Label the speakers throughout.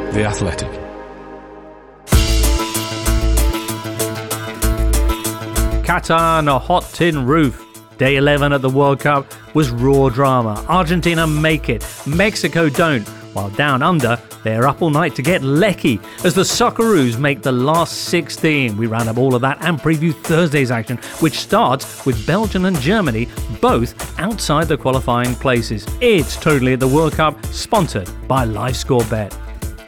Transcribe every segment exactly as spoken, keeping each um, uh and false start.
Speaker 1: The Athletic.
Speaker 2: Qatar on a hot tin roof. Day eleven at the World Cup was raw drama. Argentina make it, Mexico don't. While down under, they're up all night to get lecky as the Socceroos make the last sixteen. We round up all of that and preview Thursday's action, which starts with Belgium and Germany, both outside the qualifying places. It's Totally at the World Cup, sponsored by LiveScoreBet.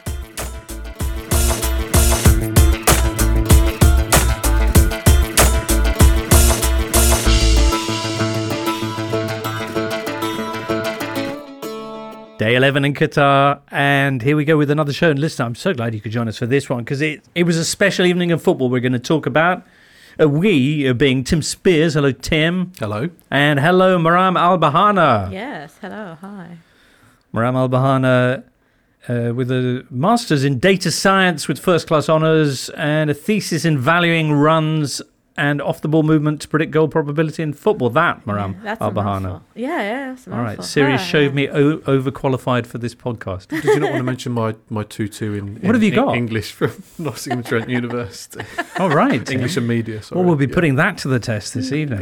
Speaker 2: Day eleven in Qatar, and here we go with another show. And listen, I'm so glad you could join us for this one, because it, it was a special evening of football we're going to talk about. Uh, we uh, being Tim Spears. Hello, Tim.
Speaker 3: Hello.
Speaker 2: And hello, Maram Al-Bahana.
Speaker 4: Yes, hello, hi.
Speaker 2: Maram Al-Bahana uh, with a master's in data science with first-class honours and a thesis in valuing runs and off-the-ball movement to predict goal probability in football. That, Maram
Speaker 4: Yeah, that's a
Speaker 2: Al-Bahana.
Speaker 4: mouthful. Yeah, yeah, that's a
Speaker 2: All right,
Speaker 4: mouthful.
Speaker 2: Sirius
Speaker 4: Ah,
Speaker 2: showed
Speaker 4: yeah.
Speaker 2: me o- overqualified for this podcast.
Speaker 3: Did you not want to mention my, my two two in, in
Speaker 2: What have you got?
Speaker 3: English from Nottingham Trent University?
Speaker 2: All right.
Speaker 3: English and media, sorry.
Speaker 2: Well, we'll be
Speaker 3: Yeah.
Speaker 2: putting that to the test this evening.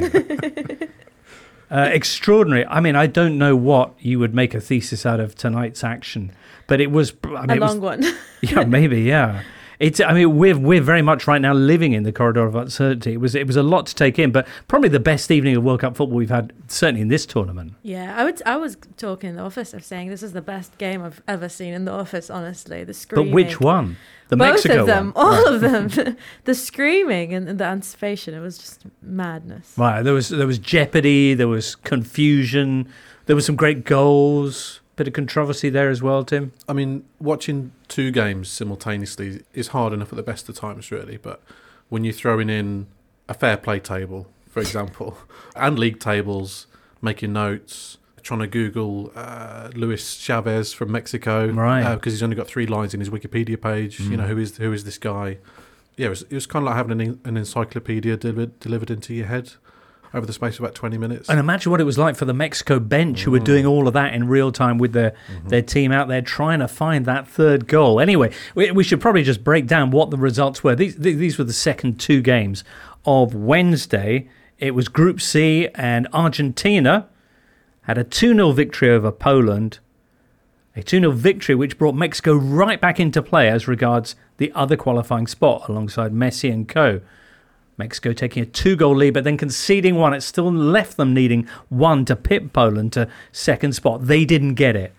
Speaker 2: uh, extraordinary. I mean, I don't know what you would make a thesis out of tonight's action, but it was... I mean,
Speaker 4: A
Speaker 2: it was,
Speaker 4: long one.
Speaker 2: Yeah, maybe, yeah. It's. I mean, we're we're very much right now living in the corridor of uncertainty. It was it was a lot to take in, but probably the best evening of World Cup football we've had, certainly in this tournament.
Speaker 4: Yeah, I would. I was talking in the office of saying this is the best game I've ever seen in the office. Honestly, the screaming.
Speaker 2: But which one? The
Speaker 4: Both
Speaker 2: Mexico
Speaker 4: of them,
Speaker 2: one.
Speaker 4: all
Speaker 2: Right.
Speaker 4: of them. The screaming and, and the anticipation. It was just madness.
Speaker 2: Right. There was there was jeopardy. There was confusion. There were some great goals. Bit of controversy there as well, Tim.
Speaker 3: I mean, watching two games simultaneously is hard enough at the best of times, really. But when you're throwing in a fair play table, for example, and league tables, making notes, trying to Google uh, Luis Chavez from Mexico,
Speaker 2: Right.
Speaker 3: because he's only got three lines in his Wikipedia page.
Speaker 2: Mm.
Speaker 3: You know, who is who is this guy? Yeah, it was, it was kind of like having an, an encyclopedia delivered delivered into your head over the space of about twenty minutes.
Speaker 2: And imagine what it was like for the Mexico bench who were doing all of that in real time with their,
Speaker 3: Mm-hmm.
Speaker 2: their team out there trying to find that third goal. Anyway, we, we should probably just break down what the results were. These, these were the second two games of Wednesday. It was Group C, and Argentina had a two nil victory over Poland. A two nil victory which brought Mexico right back into play as regards the other qualifying spot alongside Messi and co. Mexico taking a two-goal lead, but then conceding one. It still left them needing one to pip Poland to second spot. They didn't get it.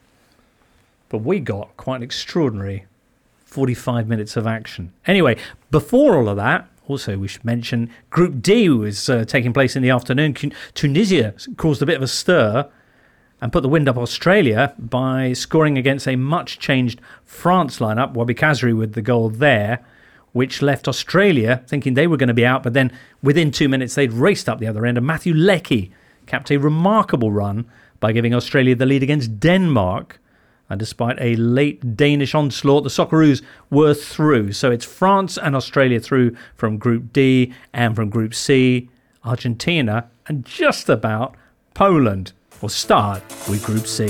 Speaker 2: But we got quite an extraordinary forty-five minutes of action. Anyway, before all of that, also we should mention Group D was uh, taking place in the afternoon. Tunisia caused a bit of a stir and put the wind up Australia by scoring against a much-changed France lineup. Wabi Kazri with the goal there, which left Australia thinking they were going to be out, but then within two minutes they'd raced up the other end, and Matthew Leckie capped a remarkable run by giving Australia the lead against Denmark. And despite a late Danish onslaught, the Socceroos were through. So it's France and Australia through from Group D, and from Group C, Argentina, and just about Poland. We'll start with Group C.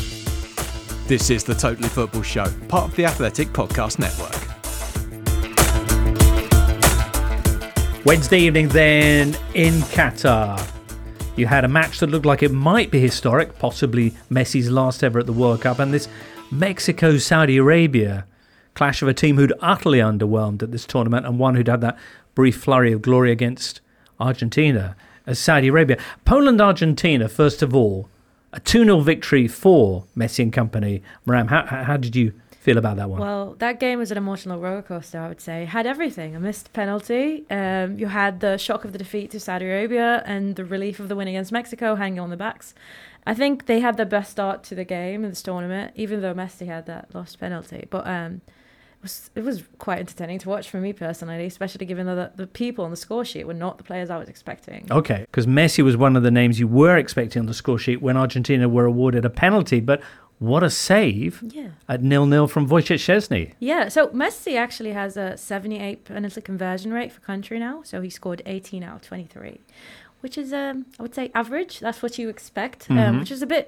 Speaker 1: This is the Totally Football Show, part of the Athletic Podcast Network.
Speaker 2: Wednesday evening then in Qatar. You had a match that looked like it might be historic, possibly Messi's last ever at the World Cup, and this Mexico-Saudi Arabia clash of a team who'd utterly underwhelmed at this tournament and one who'd had that brief flurry of glory against Argentina as Saudi Arabia. Poland-Argentina, first of all, a two nil victory for Messi and company. Maram, how, how did you feel about that one?
Speaker 4: Well, that game was an emotional roller coaster, I would say. Had everything. A missed penalty. Um, you had the shock of the defeat to Saudi Arabia and the relief of the win against Mexico hanging on the backs. I think they had the best start to the game in this tournament, even though Messi had that lost penalty. But um, it was it was quite entertaining to watch for me personally, especially given that the, the people on the score sheet were not the players I was expecting.
Speaker 2: Okay, because Messi was one of the names you were expecting on the score sheet when Argentina were awarded a penalty, but what a save
Speaker 4: Yeah.
Speaker 2: at nil nil from Wojciech Szczesny.
Speaker 4: Yeah, so Messi actually has a seventy-eight penalty conversion rate for country now. So he scored eighteen out of twenty-three, which is, um, I would say, average. That's what you expect,
Speaker 2: Mhm.
Speaker 4: um, which is a bit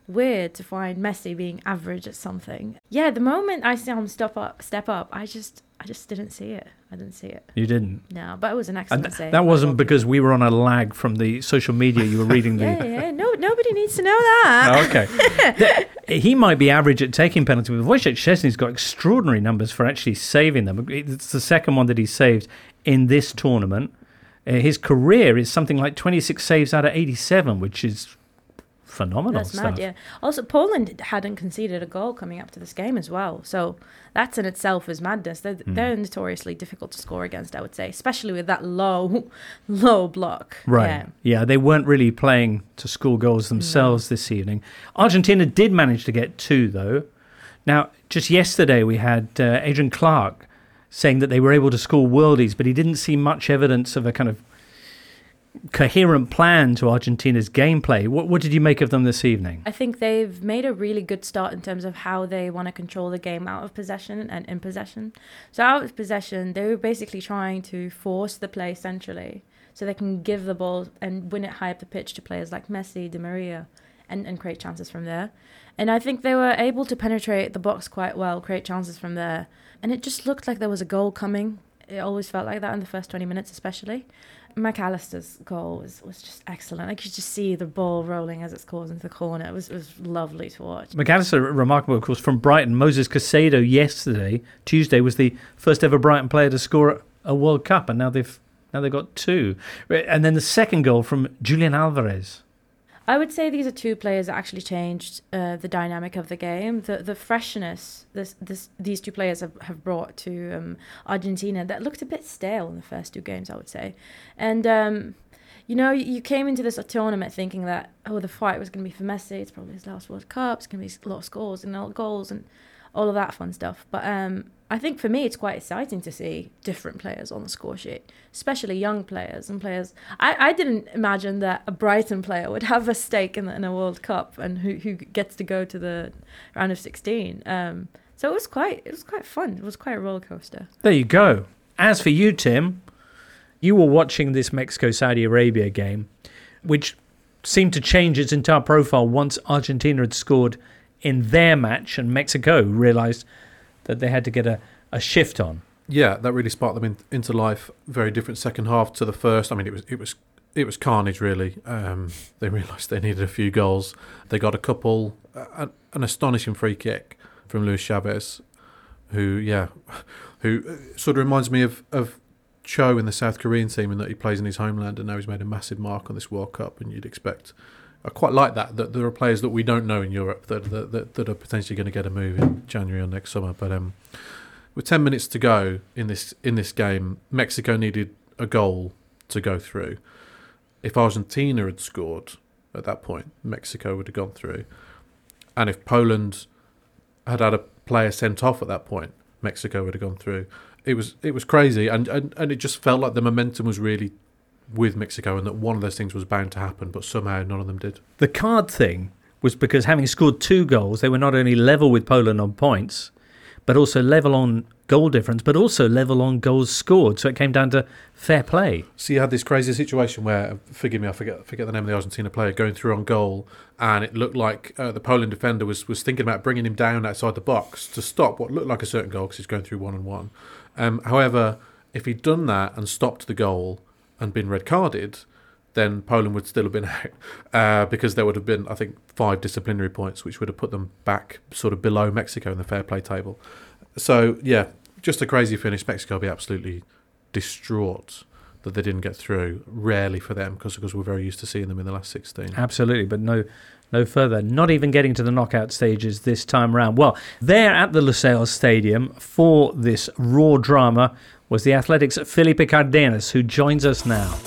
Speaker 4: weird to find Messi being average at something. Yeah, the moment I saw him step up, step up, I just, I just didn't see it. I didn't see it.
Speaker 2: You didn't?
Speaker 4: No, but it was an excellent
Speaker 2: And th-
Speaker 4: save.
Speaker 2: that wasn't because we were on a lag from the social media. You were reading the...
Speaker 4: yeah, yeah, no, nobody needs to know that.
Speaker 2: Oh, okay. The- he might be average at taking penalties, but Wojciech Szczesny's got extraordinary numbers for actually saving them. It's the second one that he saved in this tournament. Uh, his career is something like twenty-six saves out of eighty-seven, which is phenomenal
Speaker 4: That's
Speaker 2: stuff.
Speaker 4: mad, yeah. Also, Poland hadn't conceded a goal coming up to this game as well. So that's in itself is madness. They're,
Speaker 2: Mm.
Speaker 4: they're notoriously difficult to score against, I would say, especially with that low, low block.
Speaker 2: Right.
Speaker 4: Yeah.
Speaker 2: Yeah, they weren't really playing to score goals themselves this evening. Argentina did manage to get two, though. Now, just yesterday we had uh, Adrian Clark saying that they were able to score worldies, but he didn't see much evidence of a kind of coherent plan to Argentina's gameplay. What, what did you make of them this evening?
Speaker 4: I think they've made a really good start in terms of how they want to control the game out of possession and in possession. So out of possession, they were basically trying to force the play centrally so they can give the ball and win it high up the pitch to players like Messi, Di Maria, and, and create chances from there. And I think they were able to penetrate the box quite well, create chances from there. And it just looked like there was a goal coming. It always felt like that in the first twenty minutes especially. McAllister's goal was, was just excellent. I could just see the ball rolling as it scores into the corner. It was, it was lovely to watch.
Speaker 2: McAllister, remarkable, of course, from Brighton. Moses Caicedo yesterday, Tuesday, was the first ever Brighton player to score a World Cup, and now they've now they've got two. And then the second goal from Julian Alvarez.
Speaker 4: I would say these are two players that actually changed uh, the dynamic of the game. The the freshness this this these two players have, have brought to um, Argentina that looked a bit stale in the first two games, I would say. And, um, you know, you came into this tournament thinking that, oh, the fight was going to be for Messi. It's probably his last World Cup. It's going to be a lot of scores and a lot of goals and all of that fun stuff. But um, I think for me, it's quite exciting to see different players on the score sheet, especially young players and players. I, I didn't imagine that a Brighton player would have a stake in, the, in a World Cup and who, who gets to go to the round of sixteen. Um, so it was quite it was quite fun. It was quite a roller coaster.
Speaker 2: There you go. As for you, Tim, you were watching this Mexico-Saudi Arabia game, which seemed to change its entire profile once Argentina had scored in their match and Mexico realised that they had to get a, a shift on.
Speaker 3: Yeah, that really sparked them in, into life. Very different second half to the first. I mean, it was it was it was carnage, really. Um, they realised they needed a few goals. They got a couple, uh, an astonishing free kick from Luis Chavez, who, yeah, who sort of reminds me of, of Cho in the South Korean team in that he plays in his homeland and now he's made a massive mark on this World Cup, and you'd expect... I quite like that, that there are players that we don't know in Europe that that, that, that are potentially going to get a move in January or next summer. But um, with ten minutes to go in this in this game, Mexico needed a goal to go through. If Argentina had scored at that point, Mexico would have gone through. And if Poland had had a player sent off at that point, Mexico would have gone through. It was it was crazy, and, and, and it just felt like the momentum was really with Mexico and that one of those things was bound to happen, but somehow none of them did.
Speaker 2: The card thing was because having scored two goals, they were not only level with Poland on points, but also level on goal difference, but also level on goals scored. So it came down to fair play.
Speaker 3: So you had this crazy situation where, forgive me, I forget forget the name of the Argentina player, going through on goal, and it looked like uh, the Poland defender was, was thinking about bringing him down outside the box to stop what looked like a certain goal because he's going through one-on-one. Um, however, if he'd done that and stopped the goal and been red carded, then Poland would still have been out uh, because there would have been, I think, five disciplinary points, which would have put them back sort of below Mexico in the fair play table. So, yeah, just a crazy finish. Mexico will be absolutely distraught that they didn't get through. Rarely for them, because because we're very used to seeing them in the last sixteen.
Speaker 2: Absolutely, but no no further. Not even getting to the knockout stages this time around. Well, there at the Lusail Stadium for this raw drama was the Athletics' Felipe Cardenas, who joins us now.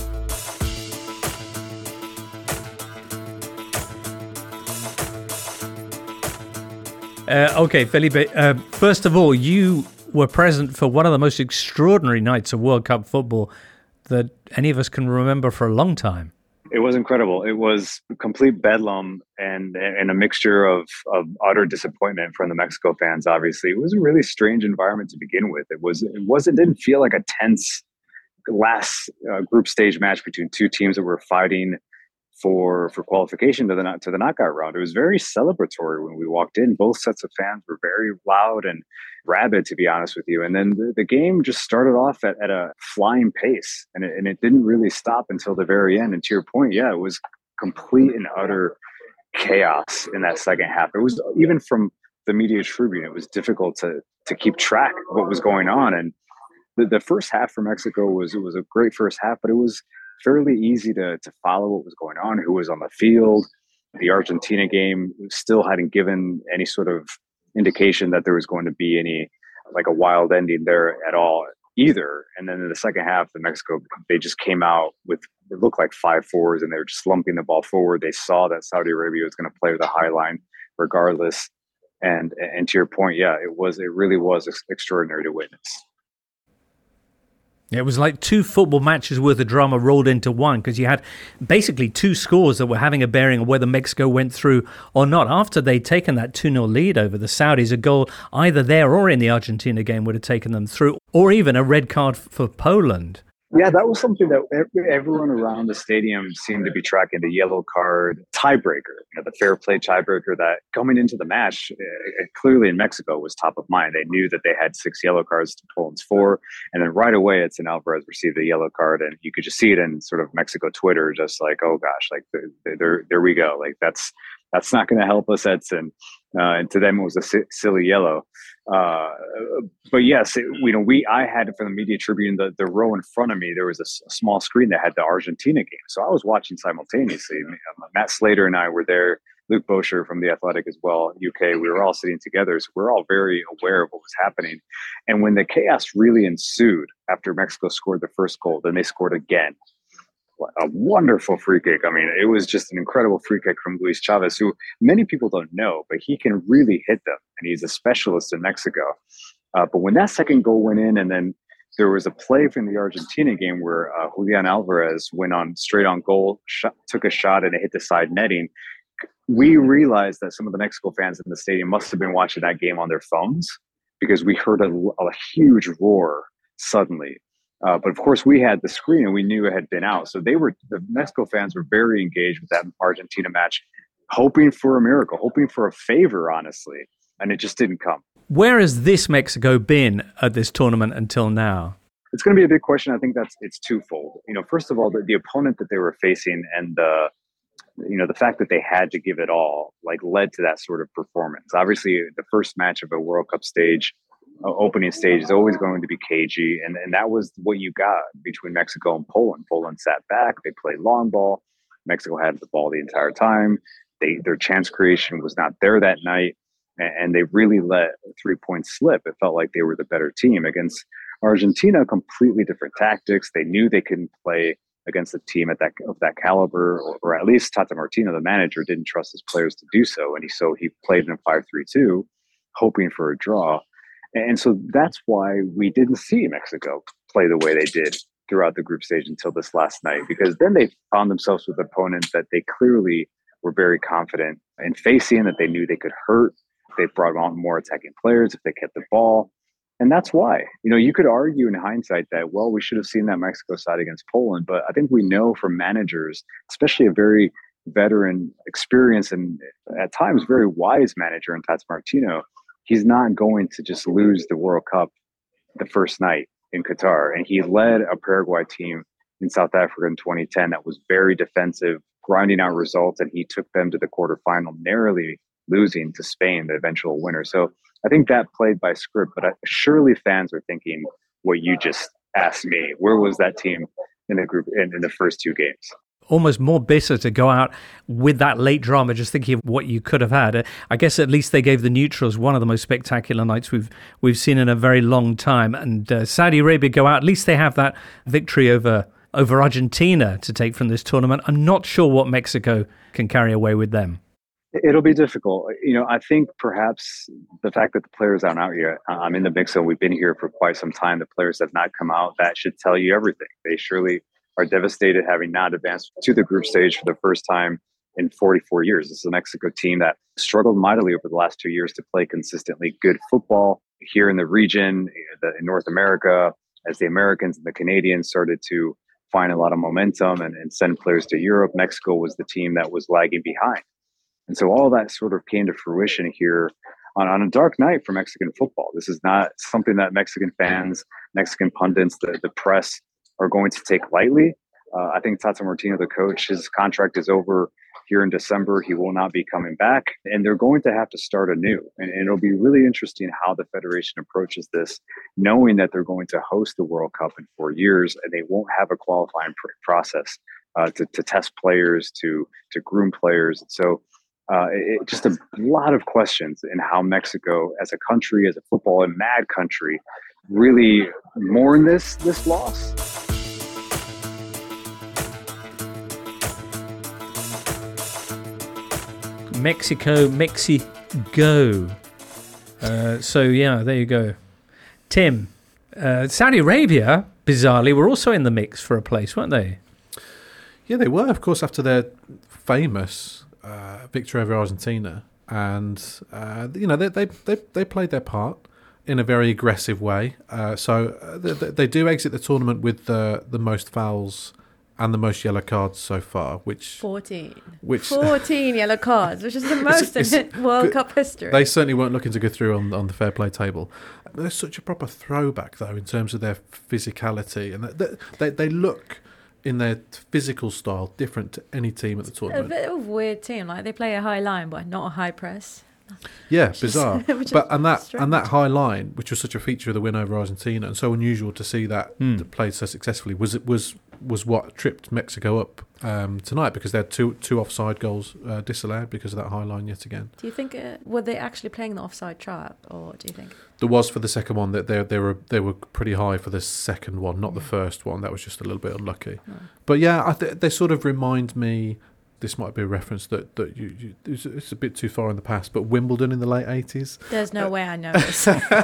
Speaker 2: Uh, okay, Felipe, uh, first of all, you were present for one of the most extraordinary nights of World Cup football that any of us can remember for a long time.
Speaker 5: It was incredible. It was complete bedlam and and a mixture of, of utter disappointment from the Mexico fans. Obviously, it was a really strange environment to begin with. It was it wasn't didn't feel like a tense last uh, group stage match between two teams that were fighting for for qualification to the not to the knockout round. It was very celebratory when we walked in. Both sets of fans were very loud and rabid, to be honest with you. And then the, the game just started off at, at a flying pace, and it, and it didn't really stop until the very end. And to your point, yeah, it was complete and utter chaos in that second half. It was, even from the media tribune, it was difficult to to keep track of what was going on. And the, the first half for Mexico was it was a great first half, but it was fairly easy to to follow what was going on, who was on the field. The Argentina game still hadn't given any sort of indication that there was going to be any, like, a wild ending there at all either. And then in the second half, the Mexico, they just came out with, it looked like five fours, and they were just lumping the ball forward. They saw that Saudi Arabia was going to play with a high line regardless. And and to your point, yeah, it was it really was extraordinary to witness.
Speaker 2: It was like two football matches worth of drama rolled into one, because you had basically two scores that were having a bearing on whether Mexico went through or not. After they'd taken that two nil lead over the Saudis, a goal either there or in the Argentina game would have taken them through, or even a red card for Poland.
Speaker 5: Yeah, that was something that everyone around the stadium seemed to be tracking, the yellow card tiebreaker, you know, the fair play tiebreaker that coming into the match, uh, clearly in Mexico was top of mind. They knew that they had six yellow cards to Poland's four. And then right away, Edson Alvarez received a yellow card. And you could just see it in sort of Mexico Twitter, just like, oh gosh, like there, there we go. Like that's, that's not going to help us, Edson. Uh, and to them, it was a si- silly yellow. Uh, but yes, it, you know, we I had from the media tribune, the, the row in front of me, there was a, s- a small screen that had the Argentina game. So I was watching simultaneously. Matt Slater and I were there, Luke Bosher from The Athletic as well, U K. We were all sitting together. So we're all very aware of what was happening. And when the chaos really ensued after Mexico scored the first goal, then they scored again. A wonderful free kick. I mean, it was just an incredible free kick from Luis Chavez, who many people don't know, but he can really hit them, and he's a specialist in Mexico. Uh, but when that second goal went in, and then there was a play from the Argentina game where uh, Julian Alvarez went on straight on goal, shot, took a shot, and it hit the side netting. We realized that some of the Mexico fans in the stadium must have been watching that game on their phones, because we heard a, a huge roar suddenly. Uh, but of course, we had the screen and we knew it had been out. So they were, the Mexico fans were very engaged with that Argentina match, hoping for a miracle, hoping for a favor, honestly. And it just didn't come.
Speaker 2: Where has this Mexico been at this tournament until now?
Speaker 5: It's going to be a big question. I think that's it's twofold. You know, first of all, the, the opponent that they were facing, and the, you know, the fact that they had to give it all, like, led to that sort of performance. Obviously, the first match of a World Cup stage, Uh, opening stage, is always going to be cagey, and, and that was what you got between Mexico and Poland. Poland sat back, they played long ball. Mexico had the ball the entire time. They their chance creation was not there that night, and, and they really let three points slip. It felt like they were the better team. Against Argentina, completely different tactics. They knew they couldn't play against a team at that of that caliber, or, or at least Tata Martino, the manager, didn't trust his players to do so, and he so he played in a five three two, hoping for a draw. And so that's why we didn't see Mexico play the way they did throughout the group stage until this last night, because then they found themselves with opponents that they clearly were very confident in facing, that they knew they could hurt. They brought on more attacking players if they kept the ball. And that's why, you know, you could argue in hindsight that, well, we should have seen that Mexico side against Poland. But I think we know from managers, especially a very veteran, experienced, and at times very wise manager in Tata Martino, he's not going to just lose the World Cup the first night in Qatar. And he led a Paraguay team in South Africa in twenty ten that was very defensive, grinding out results, and he took them to the quarterfinal, narrowly losing to Spain, the eventual winner. So I think that played by script, but I, surely fans are thinking what you just asked me. Where was that team in the group in, in the first two games?
Speaker 2: Almost more bitter to go out with that late drama, just thinking of what you could have had. I guess at least they gave the neutrals one of the most spectacular nights we've we've seen in a very long time. And uh, Saudi Arabia go out, at least they have that victory over over Argentina to take from this tournament. I'm not sure what Mexico can carry away with them.
Speaker 5: It'll be difficult. You know, I think perhaps the fact that the players aren't out yet, I'm in the mix, and we've been here for quite some time. The players have not come out. That should tell you everything. They surely are devastated having not advanced to the group stage for the first time in forty-four years. This is a Mexico team that struggled mightily over the last two years to play consistently good football here in the region, in North America, as the Americans and the Canadians started to find a lot of momentum and, and send players to Europe. Mexico was the team that was lagging behind. And so all that sort of came to fruition here on, on a dark night for Mexican football. This is not something that Mexican fans, Mexican pundits, the, the press are going to take lightly. Uh, I think Tata Martino, the coach, his contract is over here in December. He will not be coming back, and they're going to have to start anew. And, and it'll be really interesting how the federation approaches this, knowing that they're going to host the World Cup in four years, and they won't have a qualifying pr- process uh, to, to test players, to to groom players. So uh, it, just a lot of questions in how Mexico, as a country, as a football and mad country, really mourn this this loss.
Speaker 2: Mexico, Mexico. Uh, so, yeah, there you go. Tim, uh, Saudi Arabia, bizarrely, were also in the mix for a place, weren't they?
Speaker 3: Yeah, they were, of course, after their famous uh, victory over Argentina. And, uh, you know, they, they they they played their part in a very aggressive way. Uh, so uh, they, they do exit the tournament with the, the most fouls and the most yellow cards so far, which
Speaker 4: fourteen,
Speaker 3: which
Speaker 4: fourteen yellow cards, which is the most
Speaker 3: it's, it's,
Speaker 4: in World Cup history.
Speaker 3: They certainly weren't looking to go through on on the fair play table. They're such a proper throwback, though, in terms of their physicality, and they they, they look in their physical style different to any team at the tournament.
Speaker 4: A bit of a weird team, like they play a high line, but not a high press.
Speaker 3: Yeah, bizarre.
Speaker 4: Is,
Speaker 3: but and that
Speaker 4: strange.
Speaker 3: and that high line, which was such a feature of the win over Argentina, and so unusual to see that
Speaker 2: mm.
Speaker 3: played so successfully, was it was was what tripped Mexico up um, tonight, because they had two two offside goals uh, disallowed because of that high line yet again.
Speaker 4: Do you think uh, were they actually playing the offside trap, or do you think
Speaker 3: there was for the second one that they they were they were pretty high for the second one, not the first one. That was just a little bit unlucky.
Speaker 4: No.
Speaker 3: But yeah, I th- they sort of remind me. This might be a reference that, that you, you it's, it's a bit too far in the past, but Wimbledon in the late eighties.
Speaker 4: There's no uh, way I know this.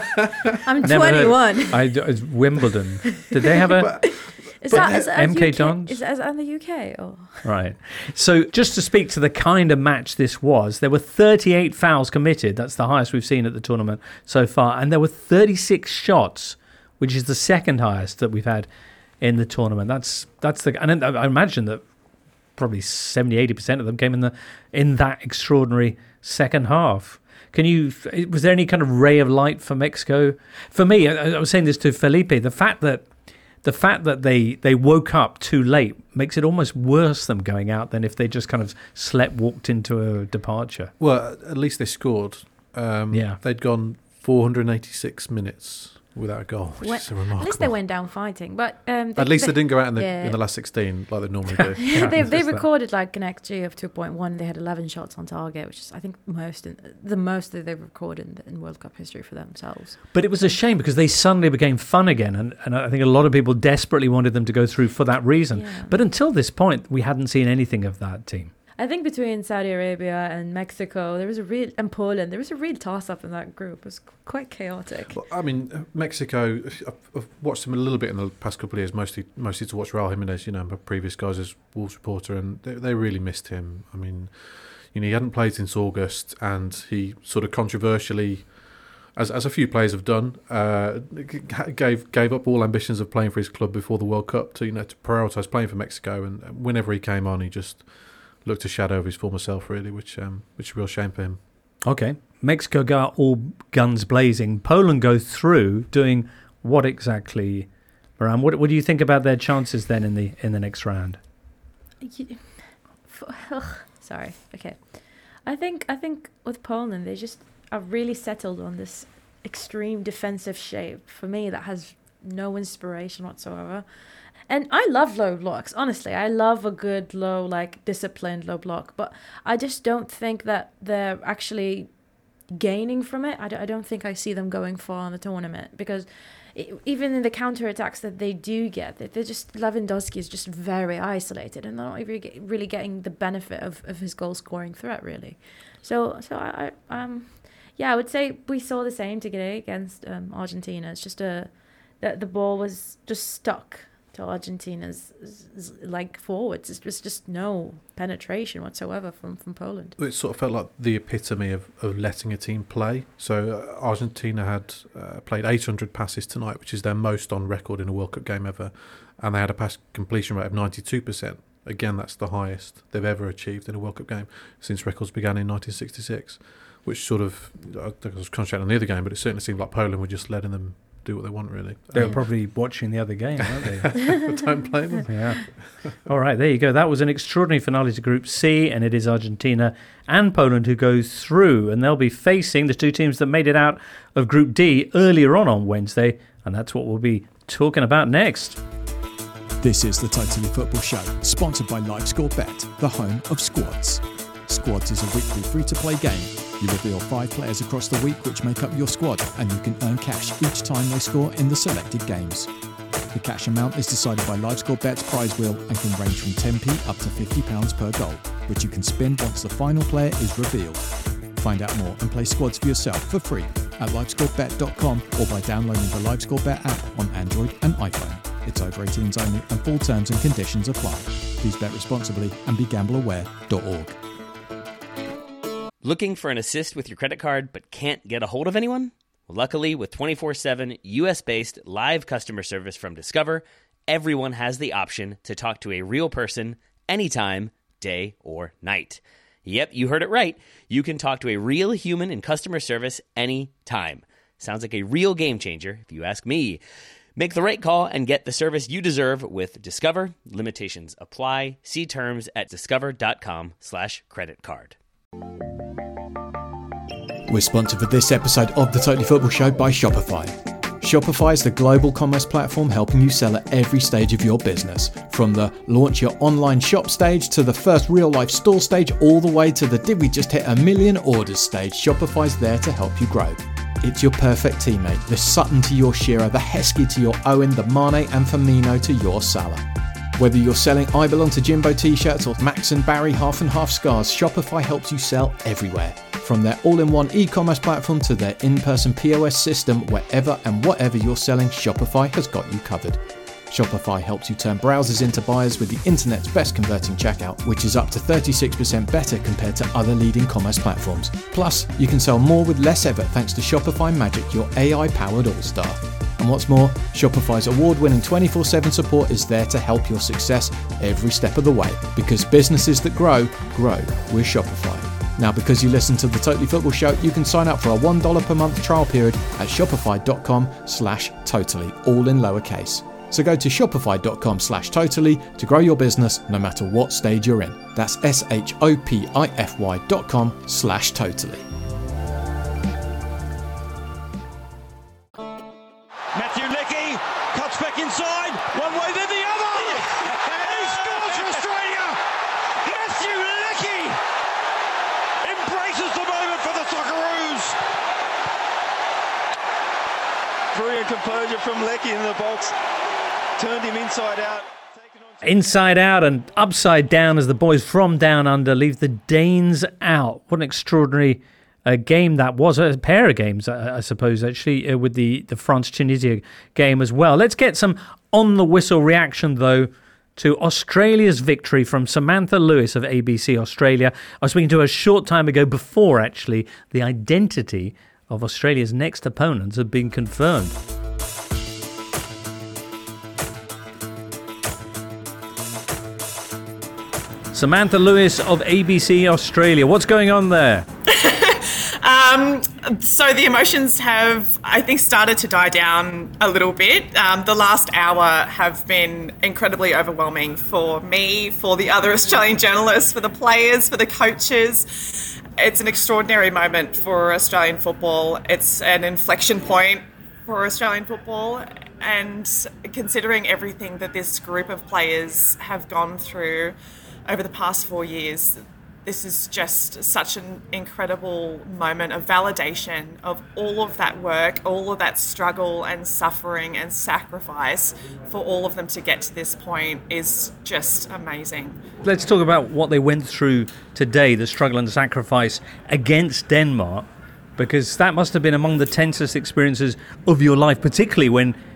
Speaker 4: I'm
Speaker 2: Never
Speaker 4: twenty-one.
Speaker 2: Heard, I, it's Wimbledon. Did they have a...
Speaker 3: But,
Speaker 4: Is
Speaker 3: but
Speaker 4: that as, as
Speaker 2: M K
Speaker 4: U K,
Speaker 2: Dons?
Speaker 4: Is that as in the U K? Or?
Speaker 2: Right. So just to speak to the kind of match this was, there were thirty-eight fouls committed. That's the highest we've seen at the tournament so far. And there were thirty-six shots, which is the second highest that we've had in the tournament. That's that's the... And I imagine that probably seventy, eighty percent of them came in the in that extraordinary second half. Can you... Was there any kind of ray of light for Mexico? For me, I, I was saying this to Felipe, the fact that the fact that they, they woke up too late makes it almost worse them going out than if they just kind of slept, walked into a departure.
Speaker 3: Well, at least they scored. Um,
Speaker 2: yeah.
Speaker 3: They'd gone four hundred eighty-six minutes without a goal, which
Speaker 4: when,
Speaker 3: is remarkable.
Speaker 4: At least they went down fighting, but um, they,
Speaker 3: at least
Speaker 4: they,
Speaker 3: they didn't go out in the
Speaker 4: yeah.
Speaker 3: in the last sixteen like they normally do.
Speaker 4: yeah, they they
Speaker 3: that.
Speaker 4: recorded like an X G of two point one. They had eleven shots on target, which is I think most in, the most that they've recorded in, in World Cup history for themselves.
Speaker 2: But it was a shame because they suddenly became fun again, and, and I think a lot of people desperately wanted them to go through for that reason.
Speaker 4: Yeah.
Speaker 2: But until this point, we hadn't seen anything of that team.
Speaker 4: I think between Saudi Arabia and Mexico, there was a real and Poland, there was a real toss-up in that group. It was quite chaotic.
Speaker 3: Well, I mean, Mexico. I've, I've watched them a little bit in the past couple of years, mostly mostly to watch Raul Jimenez. You know, my previous guys as Wolves reporter, and they, they really missed him. I mean, you know, he hadn't played since August, and he sort of controversially, as as a few players have done, uh, gave gave up all ambitions of playing for his club before the World Cup to you know to prioritise playing for Mexico. And whenever he came on, he just looked a shadow of his former self, really, which um, which is a real shame for him.
Speaker 2: Okay. Mexico go out all guns blazing. Poland go through doing what exactly, Baran? What, what do you think about their chances then in the in the next round?
Speaker 4: Sorry. Okay. I think I think with Poland, they just are really settled on this extreme defensive shape. For me, that has no inspiration whatsoever. And I love low blocks, honestly. I love a good low, like, disciplined low block. But I just don't think that they're actually gaining from it. I, d- I don't think I see them going far in the tournament. Because it, even in the counterattacks that they do get, they're just... Lewandowski is just very isolated. And they're not even get, really getting the benefit of, of his goal-scoring threat, really. So, so I, I um, yeah, I would say we saw the same today against um, Argentina. It's just a... The, the ball was just stuck to Argentina's like forwards. It was just no penetration whatsoever from, from Poland.
Speaker 3: It sort of felt like the epitome of, of letting a team play. So uh, Argentina had uh, played eight hundred passes tonight, which is their most on record in a World Cup game ever, and they had a pass completion rate of ninety-two percent. Again, that's the highest they've ever achieved in a World Cup game since records began in nineteen sixty-six, which sort of, I think I was concentrating on the other game, but it certainly seemed like Poland were just letting them do what they want, really.
Speaker 2: They were
Speaker 3: Um,
Speaker 2: probably watching the other game, weren't they?
Speaker 3: but don't blame them.
Speaker 2: Yeah. All right, there you go. That was an extraordinary finale to Group C, and it is Argentina and Poland who go through, and they'll be facing the two teams that made it out of Group D earlier on on Wednesday, and that's what we'll be talking about next.
Speaker 1: This is the Totally Football Show, sponsored by LiveScoreBet, the home of Squads. Squads is a weekly free-to-play game. You reveal five players across the week which make up your squad, and you can earn cash each time they score in the selected games. The cash amount is decided by LiveScoreBet's prize wheel and can range from ten p up to fifty pounds per goal, which you can spin once the final player is revealed. Find out more and play Squads for yourself for free at livescorebet dot com or by downloading the LiveScoreBet app on Android and iPhone. It's over eighteens only and full terms and conditions apply. Please bet responsibly and be gamble aware dot org.
Speaker 6: Looking for an assist with your credit card but can't get a hold of anyone? Well, luckily, with twenty-four seven U S-based live customer service from Discover, everyone has the option to talk to a real person anytime, day or night. Yep, you heard it right. You can talk to a real human in customer service anytime. Sounds like a real game changer, if you ask me. Make the right call and get the service you deserve with Discover. Limitations apply. See terms at discover.com slash credit card.
Speaker 1: We're sponsored for this episode of the Totally Football Show by Shopify. Shopify is the global commerce platform helping you sell at every stage of your business. From the launch your online shop stage to the first real life store stage, all the way to the did we just hit a million orders stage, Shopify's there to help you grow. It's your perfect teammate, the Sutton to your Shearer, the Heskey to your Owen, the Mane and Firmino to your Salah. Whether you're selling I Belong to Jimbo t-shirts or Max and Barry half and half scarves, Shopify helps you sell everywhere. From their all-in-one e-commerce platform to their in-person P O S system, wherever and whatever you're selling, Shopify has got you covered. Shopify helps you turn browsers into buyers with the internet's best converting checkout, which is up to thirty-six percent better compared to other leading commerce platforms. Plus, you can sell more with less effort thanks to Shopify Magic, your A I-powered all-star. And what's more, Shopify's award-winning twenty-four seven support is there to help your success every step of the way. Because businesses that grow, grow with Shopify. Now, because you listen to the Totally Football Show, you can sign up for a one dollar per month trial period at shopify.com slash totally, all in lowercase. So go to shopify.com slash totally to grow your business no matter what stage you're in. That's S-H-O-P-I-F-Y dot com slash totally.
Speaker 7: Matthew Leckie cuts back inside, one way then the other, and he scores for Australia. Matthew Leckie embraces the moment for the Socceroos. Brilliant composure from Leckie in the box, turned him inside out.
Speaker 2: Inside out and upside down as the boys from down under leave the Danes out. What an extraordinary uh, game that was. A pair of games, I, I suppose, actually, uh, with the, the France-Tunisia game as well. Let's get some on-the-whistle reaction, though, to Australia's victory from Samantha Lewis of A B C Australia. I was speaking to her a short time ago before, actually, the identity of Australia's next opponents had been confirmed. Samantha Lewis of A B C Australia. What's going on there?
Speaker 8: um, so the emotions have, I think, started to die down a little bit. Um, the last hour have been incredibly overwhelming for me, for the other Australian journalists, for the players, for the coaches. It's an extraordinary moment for Australian football. It's an inflection point for Australian football. And considering everything that this group of players have gone through over the past four years, this is just such an incredible moment of validation of all of that work, all of that struggle and suffering and sacrifice for all of them to get to this point is just amazing.
Speaker 2: Let's talk about what they went through today, the struggle and sacrifice against Denmark, because that must have been among the tensest experiences of your life, particularly when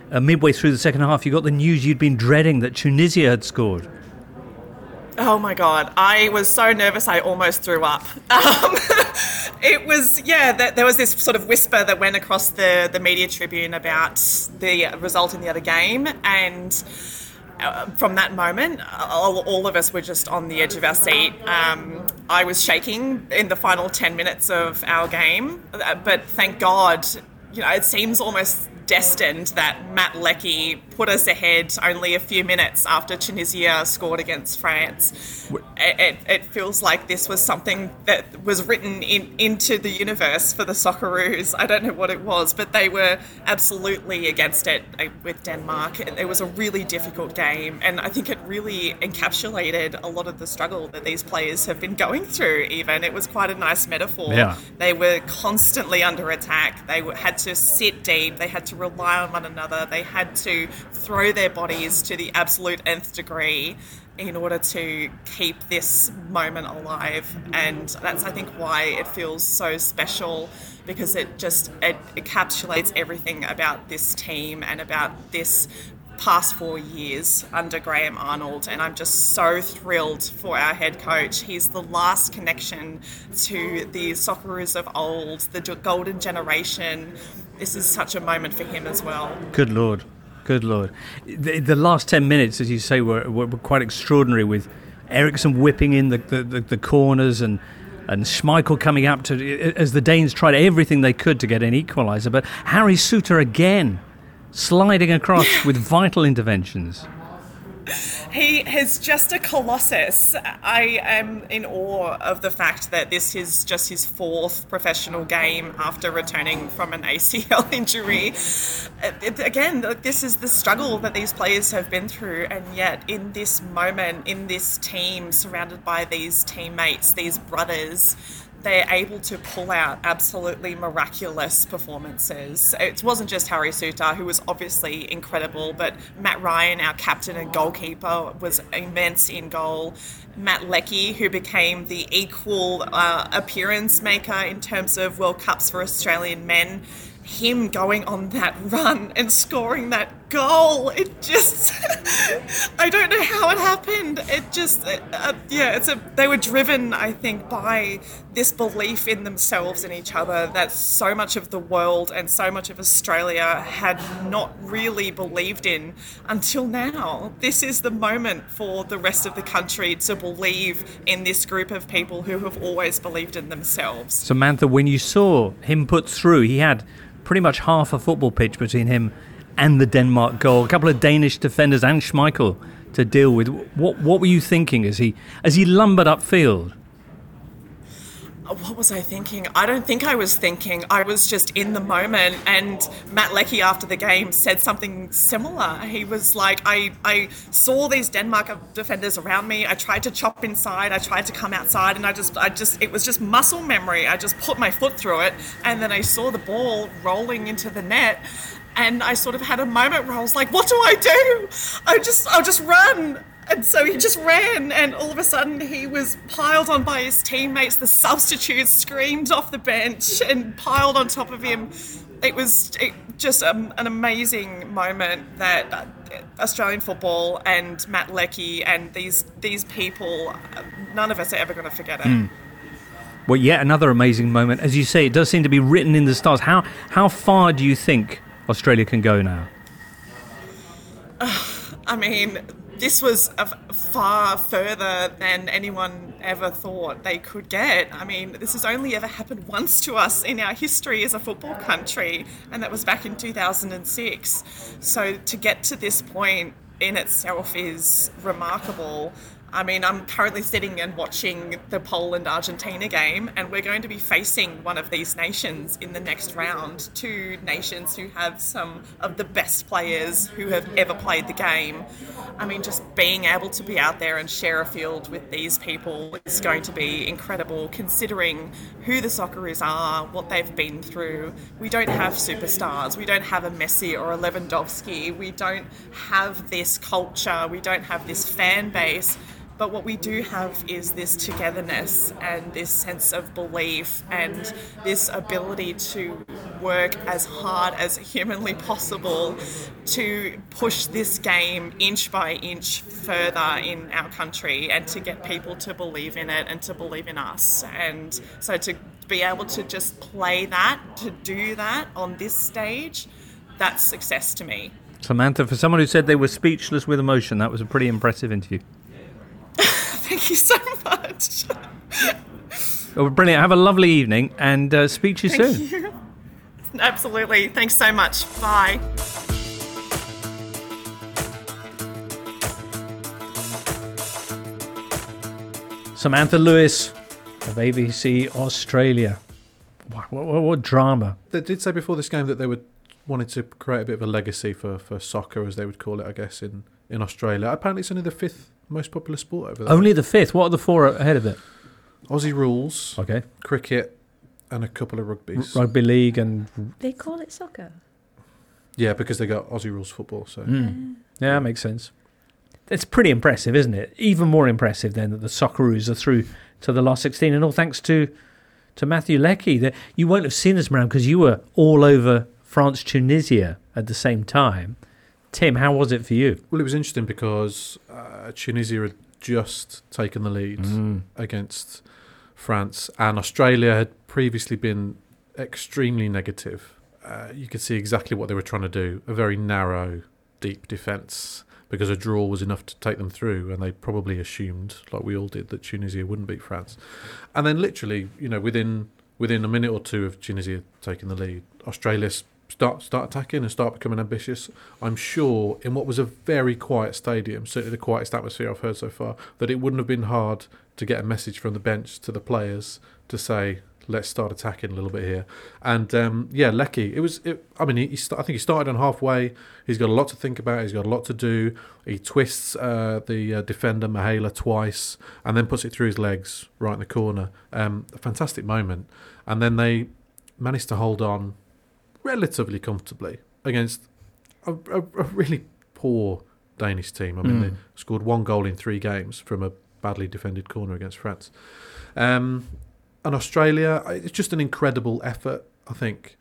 Speaker 2: uh, midway through the second half, you got the news you'd been dreading that Tunisia had scored.
Speaker 8: Oh my God, I was so nervous I almost threw up. Um, it was, yeah, th- there was this sort of whisper that went across the, the media tribune about the result in the other game, and uh, from that moment, all, all of us were just on the edge of our seat. Um, I was shaking in the final ten minutes of our game, but thank God, you know, it seems almost destined that Matt Leckie put us ahead only a few minutes after Tunisia scored against France. It, it, it feels like this was something that was written in, into the universe for the Socceroos. I don't know what it was, but they were absolutely against it with Denmark. It, it was a really difficult game, and I think it really encapsulated a lot of the struggle that these players have been going through even. It was quite a nice metaphor.
Speaker 2: Yeah.
Speaker 8: They were constantly under attack. They were, had to sit deep. They had to rely on one another. They had to throw their bodies to the absolute nth degree in order to keep this moment alive. And that's, I think, why it feels so special, because it just it encapsulates everything about this team and about this past four years under Graham Arnold. And I'm just so thrilled for our head coach. He's the last connection to the Socceroos of old, the golden generation. This is such a moment for him as well.
Speaker 2: Good Lord. Good Lord. The, the last ten minutes, as you say, were, were quite extraordinary, with Eriksson whipping in the, the, the, the corners and, and Schmeichel coming up to, as the Danes tried everything they could to get an equaliser. But Harry Souttar again sliding across with vital interventions.
Speaker 8: He is just a colossus. I am in awe of the fact that this is just his fourth professional game after returning from an A C L injury. It, again, this is the struggle that these players have been through, and yet in this moment, in this team, surrounded by these teammates, these brothers, they're able to pull out absolutely miraculous performances. It wasn't just Harry Souttar, who was obviously incredible, but Matt Ryan, our captain and goalkeeper, was immense in goal. Matt Leckie, who became the equal uh, appearance maker in terms of World Cups for Australian men, him going on that run and scoring that goal, it just I don't know how it happened. It just uh, yeah it's a they were driven, I think, by this belief in themselves and each other that so much of the world and so much of Australia had not really believed in until now. This is the moment for the rest of the country to believe in this group of people who have always believed in themselves.
Speaker 2: Samantha, when you saw him put through, he had pretty much half a football pitch between him and the Denmark goal, a couple of Danish defenders and Schmeichel to deal with. What what were you thinking as he as he lumbered upfield?
Speaker 8: What was I thinking? I don't think I was thinking. I was just in the moment. And Matt Leckie, after the game, said something similar. He was like, I, I saw these Denmark defenders around me. I tried to chop inside. I tried to come outside. And I just, I just, it was just muscle memory. I just put my foot through it. And then I saw the ball rolling into the net. And I sort of had a moment where I was like, what do I do? I just, I'll just run. And so he just ran, and all of a sudden he was piled on by his teammates. The substitutes screamed off the bench and piled on top of him. It was it, just a, an amazing moment that uh, Australian football and Matt Leckie and these these people, none of us are ever going to forget it. Mm.
Speaker 2: Well, yet another amazing moment. As you say, it does seem to be written in the stars. How how far do you think Australia can go now?
Speaker 8: Uh, I mean, this was a far further than anyone ever thought they could get. I mean, this has only ever happened once to us in our history as a football country, and that was back in two thousand six. So to get to this point in itself is remarkable. I mean, I'm currently sitting and watching the Poland-Argentina game, and we're going to be facing one of these nations in the next round, two nations who have some of the best players who have ever played the game. I mean, just being able to be out there and share a field with these people is going to be incredible, considering who the Socceroos are, what they've been through. We don't have superstars. We don't have a Messi or a Lewandowski. We don't have this culture. We don't have this fan base. But what we do have is this togetherness and this sense of belief and this ability to work as hard as humanly possible to push this game inch by inch further in our country and to get people to believe in it and to believe in us. And so to be able to just play that, to do that on this stage, that's success to me.
Speaker 2: Samantha, for someone who said they were speechless with emotion, that was a pretty impressive interview.
Speaker 8: Thank you so much.
Speaker 2: Oh, brilliant. Have a lovely evening and uh, speak to you
Speaker 8: Thank
Speaker 2: soon.
Speaker 8: You. Absolutely. Thanks so much. Bye.
Speaker 2: Samantha Lewis of A B C Australia. What, what, what drama.
Speaker 3: They did say before this game that they would wanted to create a bit of a legacy for, for soccer, as they would call it, I guess, in, in Australia. Apparently it's only the fifth most popular sport over there.
Speaker 2: Only the fifth? What are the four ahead of it?
Speaker 3: Aussie rules,
Speaker 2: okay,
Speaker 3: cricket, and a couple of rugbies.
Speaker 2: R- rugby league and...
Speaker 4: They call it soccer?
Speaker 3: Yeah, because they got Aussie rules football. So
Speaker 2: mm. Yeah, that makes sense. It's pretty impressive, isn't it? Even more impressive then that the Socceroos are through to the last sixteen, and all thanks to to Matthew Leckie. The, you won't have seen this, Moran, because you were all over France-Tunisia at the same time. Tim, how was it for you?
Speaker 3: Well, it was interesting because uh, Tunisia had just taken the lead mm. against France, and Australia had previously been extremely negative. Uh, you could see exactly what they were trying to do, a very narrow, deep defence, because a draw was enough to take them through, and they probably assumed, like we all did, that Tunisia wouldn't beat France. And then literally, you know, within within a minute or two of Tunisia taking the lead, Australia start start attacking and start becoming ambitious. I'm sure in what was a very quiet stadium, certainly the quietest atmosphere I've heard so far, that it wouldn't have been hard to get a message from the bench to the players to say, let's start attacking a little bit here. And um, yeah, Leckie, it was. It, I mean, he, he st- I think he started on halfway. He's got a lot to think about. He's got a lot to do. He twists uh, the uh, defender Mahala twice, and then puts it through his legs right in the corner. Um, a fantastic moment. And then they managed to hold on relatively comfortably against a, a, a really poor Danish team. I mean, mm. they scored one goal in three games from a badly defended corner against France. Um, And Australia, it's just an incredible effort, I think.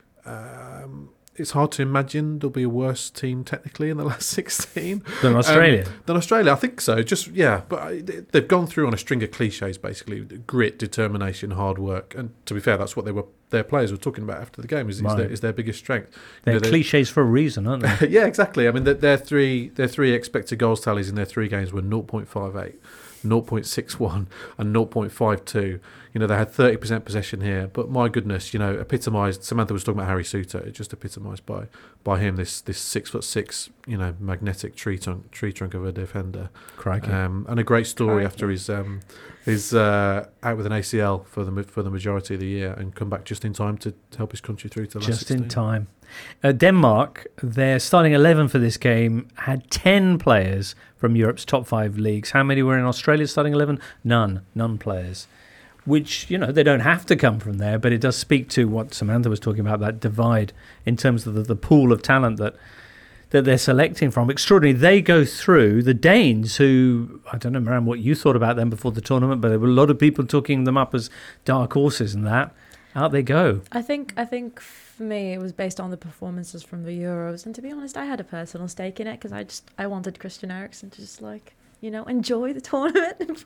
Speaker 3: Um, it's hard to imagine there'll be a worse team technically in the last sixteen.
Speaker 2: Than Australia?
Speaker 3: Um, than Australia, I think so. Just, yeah, but they've gone through on a string of cliches, basically. Grit, determination, hard work. And to be fair, that's what they were. Their players were talking about after the game, is, right. is, their, is their biggest strength.
Speaker 2: They're
Speaker 3: you know,
Speaker 2: cliches for a reason, aren't they?
Speaker 3: Yeah, exactly. I mean, their, their, three, their three expected goals tallies in their three games were zero point five eight. zero point six one and zero point five two. You know, they had thirty percent possession here, but my goodness, you know, epitomised. Samantha was talking about Harry Souttar. It just epitomised by by him. This this six foot six, you know, magnetic tree trunk tree trunk of a defender.
Speaker 2: Crikey.
Speaker 3: Um, and a great story
Speaker 2: Crikey.
Speaker 3: after his um, his uh, out with an A C L for the for the majority of the year, and come back just in time to help his country through to the last
Speaker 2: just
Speaker 3: sixteen.
Speaker 2: in time. Uh, Denmark, their starting eleven for this game had ten players from Europe's top five leagues. How many were in Australia's starting eleven? None. None players. Which, you know, they don't have to come from there, but it does speak to what Samantha was talking about, that divide in terms of the, the pool of talent that that they're selecting from. Extraordinary. They go through the Danes, who, I don't know, Moran, what you thought about them before the tournament, but there were a lot of people talking them up as dark horses and that. Out they go.
Speaker 4: I think, I think for me, it was based on the performances from the Euros. And to be honest, I had a personal stake in it because I just, I wanted Christian Eriksen to just like, you know, enjoy the tournament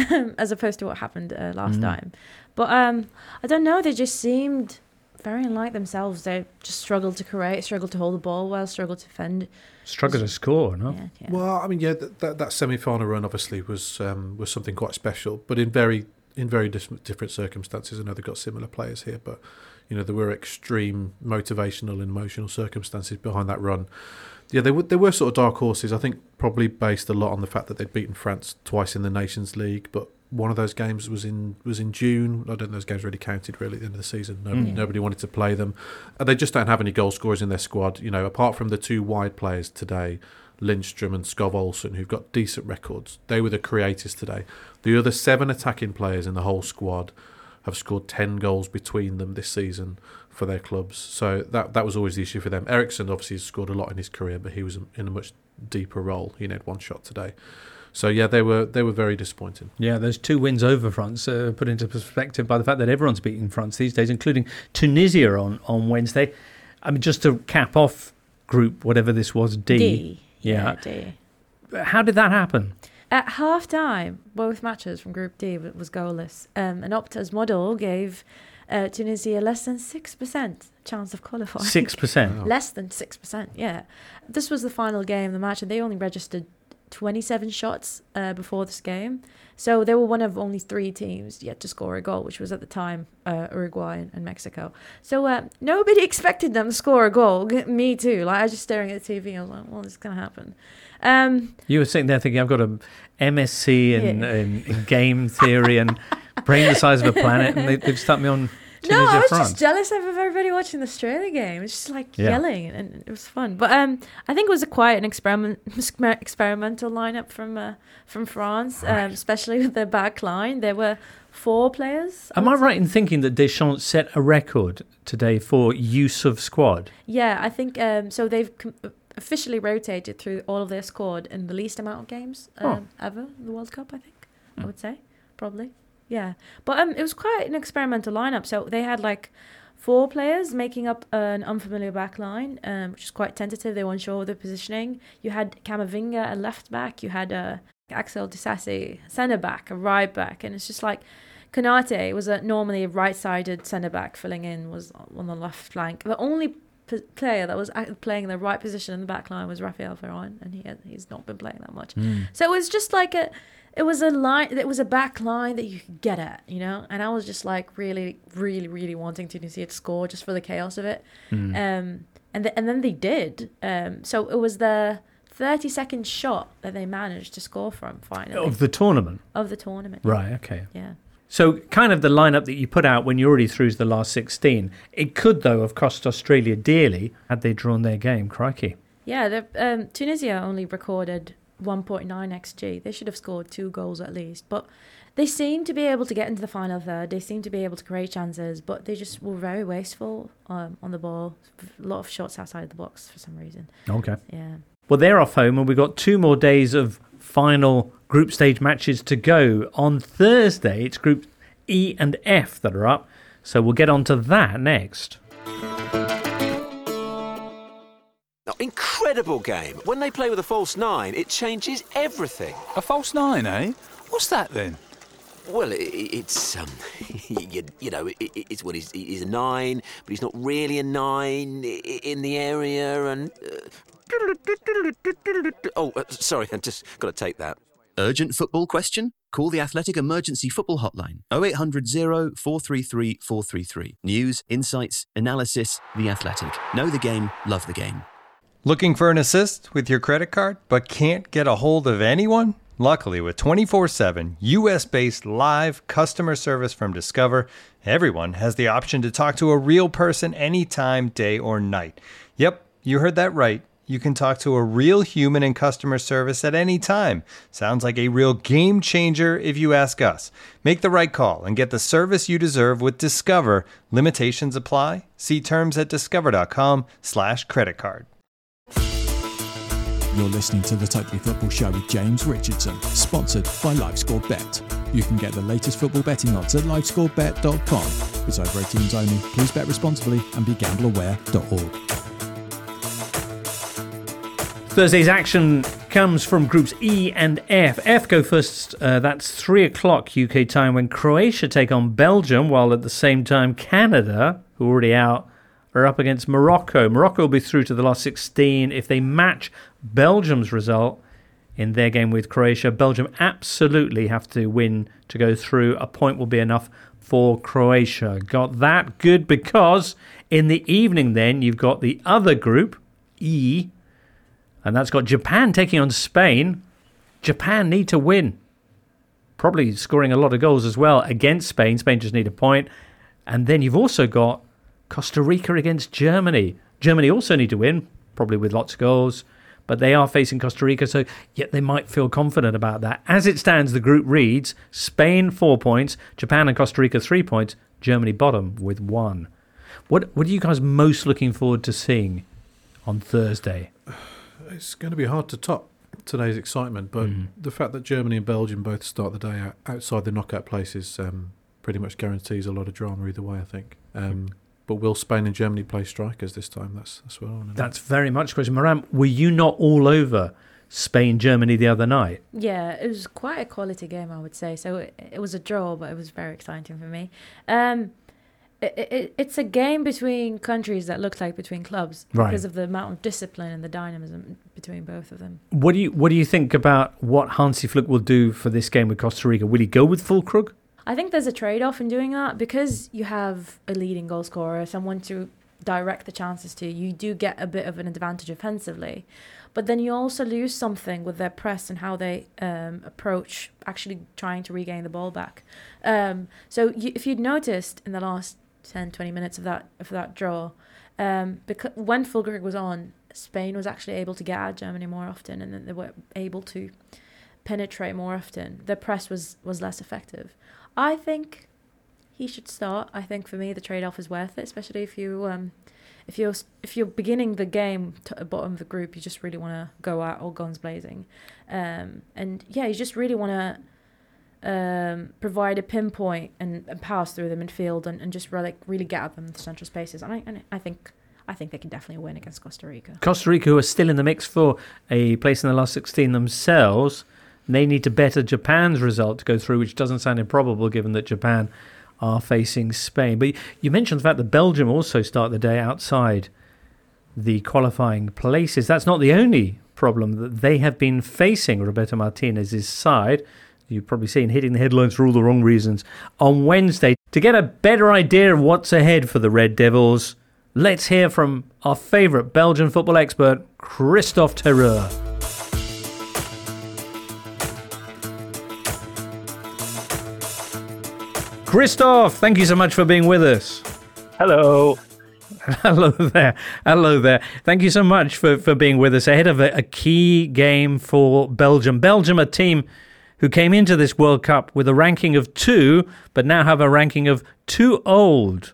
Speaker 4: as opposed to what happened uh, last mm. time. But um, I don't know, they just seemed very unlike themselves. They just struggled to create, struggled to hold the ball well, struggled to defend.
Speaker 2: Struggled to score, no?
Speaker 4: Yeah, yeah.
Speaker 3: Well, I mean, yeah, that, that, that semi-final run obviously was um, was something quite special, but in very in very dis- different circumstances. I know they've got similar players here, but you know there were extreme motivational and emotional circumstances behind that run. Yeah, they were, they were sort of dark horses, I think, probably based a lot on the fact that they'd beaten France twice in the Nations League, but one of those games was in was in June. I don't think those games really counted really at the end of the season. Nobody, mm. nobody wanted to play them. And they just don't have any goal scorers in their squad. You know, apart from the two wide players today, Lindstrom and Skov Olsen, who've got decent records. They were the creators today. The other seven attacking players in the whole squad have scored ten goals between them this season for their clubs. So that that was always the issue for them. Eriksen obviously has scored a lot in his career, but he was in a much deeper role. He had one shot today. So yeah, they were they were very disappointing.
Speaker 2: Yeah, those two wins over France uh, put into perspective by the fact that everyone's beating France these days, including Tunisia on, on Wednesday. I mean, just to cap off group, whatever this was, D.
Speaker 4: D.
Speaker 2: Yeah.
Speaker 4: yeah, D.
Speaker 2: How did that happen?
Speaker 4: At half time, both matches from Group D was goalless. Um, and Opta's model gave uh, Tunisia less than six percent chance of qualifying.
Speaker 2: six percent?
Speaker 3: Wow.
Speaker 4: Less than six percent, yeah. This was the final game of the match, and they only registered twenty-seven shots uh, before this game. So they were one of only three teams yet to score a goal, which was at the time uh, Uruguay and, and Mexico. So uh, nobody expected them to score a goal. Me too. Like I was just staring at the T V. I was like, well, this is going to happen. Um,
Speaker 2: You were sitting there thinking, I've got a M S c in,
Speaker 4: Yeah.
Speaker 2: in, in game theory and brain the size of a planet, and they, they've stuck me on Tunisia,
Speaker 4: no, I was
Speaker 2: France.
Speaker 4: just jealous of everybody watching the Australia game. It's just like
Speaker 2: Yeah.
Speaker 4: yelling, and it was fun. But um, I think it was a quite an experiment, exper- experimental lineup from uh, from France,
Speaker 2: Right.
Speaker 4: um, especially with their back line. There were four players.
Speaker 2: Am I right in thinking that Deschamps set a record today for use of squad?
Speaker 4: Yeah, I think um, so. They've com- officially rotated through all of their squad in the least amount of games um,
Speaker 2: Oh.
Speaker 4: ever in the World Cup. I think I
Speaker 2: Mm.
Speaker 4: would say probably. Yeah, but um, it was quite an experimental lineup. So they had like four players making up an unfamiliar back line, um, which is quite tentative. They weren't sure of their positioning. You had Camavinga, a left back. You had uh, Axel Disasi, centre back, a right back, and it's just like Konate was a normally a right-sided centre back, filling in was on the left flank. The only p- player that was act- playing in the right position in the back line was Rafael Varane, and he had, he's not been playing that much. So it was just like a. It was a line. It was a back line that you could get at, you know. And I was just like really, really, really wanting Tunisia to score just for the chaos of it.
Speaker 2: Mm.
Speaker 4: Um, and th- and then they did. Um, so it was the thirty-second shot that they managed to score from finally
Speaker 2: Of the tournament?
Speaker 4: of the tournament.
Speaker 2: Right, okay.
Speaker 4: Yeah.
Speaker 2: So kind of the lineup that you put out when you're already through to the last sixteen. It could, though, have cost Australia dearly had they drawn their game. Crikey.
Speaker 4: Yeah. The, um, Tunisia only recorded one point nine X G. They should have scored two goals at least. But they seem to be able to get into the final third. They seem to be able to create chances, but they just were very wasteful um, on the ball. A lot of shots outside the box for some reason.
Speaker 2: Okay.
Speaker 4: Yeah.
Speaker 2: Well, they're off home, and we've got two more days of final group stage matches to go. On Thursday, it's Group E and F that are up, so we'll get on to that next.
Speaker 9: Oh, incredible game. When they play with a false nine, it changes everything.
Speaker 10: A false nine, eh? What's that then?
Speaker 9: Well, it, it's, um, you, you know, it, it's what he's, he's a nine, but he's not really a nine in the area, and... Uh, oh, uh, sorry, I just got to take that.
Speaker 11: Urgent football question? Call the Athletic Emergency Football Hotline. oh eight hundred, oh four three three, four three three. News, insights, analysis, The Athletic. Know the game, love the game.
Speaker 12: Looking for an assist with your credit card, but can't get a hold of anyone? Luckily, with twenty-four seven U S-based live customer service from Discover, everyone has the option to talk to a real person anytime, day or night. Yep, you heard that right. You can talk to a real human in customer service at any time. Sounds like a real game changer if you ask us. Make the right call and get the service you deserve with Discover. Limitations apply. See terms at discover.com slash credit card.
Speaker 1: You're listening to the Totally Football Show with James Richardson, sponsored by LiveScore Bet. You can get the latest football betting odds at live score bet dot com. It's over eighteens only. Please bet responsibly and be gamble aware dot org.
Speaker 2: Thursday's action comes from Groups E and F. F go first. Uh, that's three o'clock U K time when Croatia take on Belgium, while at the same time Canada, who are already out, are up against Morocco. Morocco will be through to the last sixteen if they match Belgium's result in their game with Croatia. Belgium absolutely have to win to go through. A point will be enough for Croatia. Got that? Good, because in the evening then you've got the other group, E, and that's got Japan taking on Spain. Japan need to win. Probably scoring a lot of goals as well against Spain. Spain just need a point. And then you've also got Costa Rica against Germany. Germany also need to win, probably with lots of goals. But they are facing Costa Rica, so yet they might feel confident about that. As it stands, the group reads Spain four points, Japan and Costa Rica three points, Germany bottom with one. What what are you guys most looking forward to seeing on Thursday?
Speaker 3: It's going to be hard to top today's excitement, but
Speaker 2: Mm.
Speaker 3: the fact that Germany and Belgium both start the day out, outside the knockout places um, pretty much guarantees a lot of drama either way, I think. Um, but will Spain and Germany play strikers this time? That's that's what I want to know.
Speaker 2: That's very much a question. Moran, were you not all over Spain, Germany the other night?
Speaker 4: Yeah, it was quite a quality game, I would say. So it, it was a draw, but it was very exciting for me. Um, it, it, it's a game between countries that looked like between clubs
Speaker 2: Right.
Speaker 4: because of the amount of discipline and the dynamism between both of them.
Speaker 2: What do you What do you think about what Hansi Flick will do for this game with Costa Rica? Will he go with Füllkrug?
Speaker 4: I think there's a trade-off in doing that because you have a leading goal scorer, someone to direct the chances to. You do get a bit of an advantage offensively, but then you also lose something with their press and how they um, approach actually trying to regain the ball back. Um, so you, if you'd noticed in the last ten, twenty minutes of that of that draw, um, because when Füllkrug was on, Spain was actually able to get at Germany more often, and then they were able to penetrate more often. Their press was, was less effective. I think he should start. I think for me the trade-off is worth it, especially if you um, if you're if you're beginning the game at the bottom of the group, you just really want to go out all guns blazing, um, and yeah, you just really want to um, provide a pinpoint and, and pass through the midfield and, and just really really get at them in the central spaces. And I and I think I think they can definitely win against Costa Rica.
Speaker 2: Costa Rica, who are still in the mix for a place in the last sixteen themselves, they need to better Japan's result to go through, which doesn't sound improbable given that Japan are facing Spain. But you mentioned the fact that Belgium also start the day outside the qualifying places. That's not the only problem that they have been facing Roberto Martinez's side. You've probably seen hitting the headlines for all the wrong reasons on Wednesday. To get a better idea of what's ahead for the Red Devils, let's hear from our favourite Belgian football expert, Christophe Terreur. Christophe, thank you so much for being with us.
Speaker 13: Hello.
Speaker 2: Hello there. Hello there. Thank you so much for, for being with us ahead of a, a key game for Belgium. Belgium, a team who came into this World Cup with a ranking of two, but now have a ranking of too old.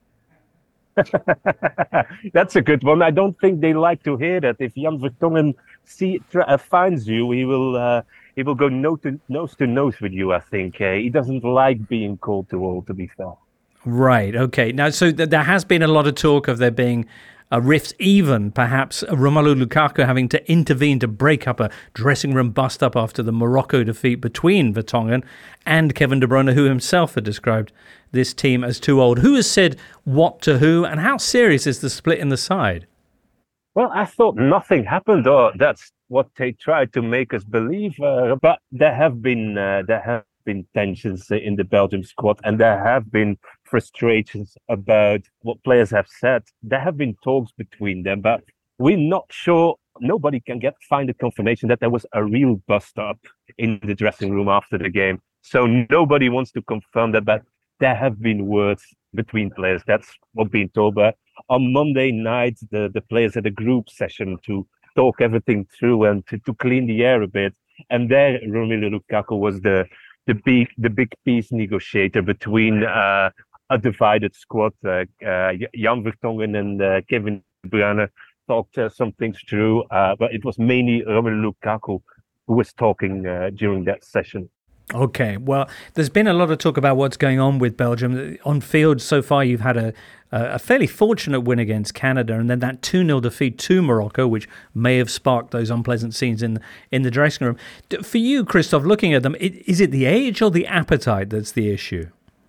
Speaker 13: That's a good one. I don't think they like to hear that. If Jan Vertonghen see, uh, finds you, he will uh, he will go nose to, nose to nose with you, I think. Uh, he doesn't like being called too old, to be fair.
Speaker 2: Right, okay. Now, so th- there has been a lot of talk of there being a rift, even perhaps Romelu Lukaku having to intervene to break up a dressing room bust-up after the Morocco defeat between Vertonghen and Kevin De Bruyne, who himself had described this team as too old. Who has said what to who, and how serious is the split in the side?
Speaker 13: Well, I thought nothing happened, or that's what they tried to make us believe. Uh, but there have been uh, there have been tensions in the Belgium squad, and there have been frustrations about what players have said. There have been talks between them, but we're not sure. Nobody can get find a confirmation that there was a real bust up in the dressing room after the game. So nobody wants to confirm that, but there have been words between players. That's what being told. But on Monday night, the, the players had a group session to talk everything through and to, to clean the air a bit. And there, Romelu Lukaku was the the big the big peace negotiator between uh, a divided squad. Uh, uh, Jan Vertonghen and uh, Kevin De Bruyne talked uh, some things through, uh, but it was mainly Romelu Lukaku who was talking uh, during that session.
Speaker 2: Okay, well, there's been a lot of talk about what's going on with Belgium. On field, so far, you've had a, a fairly fortunate win against Canada, and then that two nil defeat to Morocco, which may have sparked those unpleasant scenes in, in the dressing room. For you, Christophe, looking at them, is it the age or the appetite that's the issue?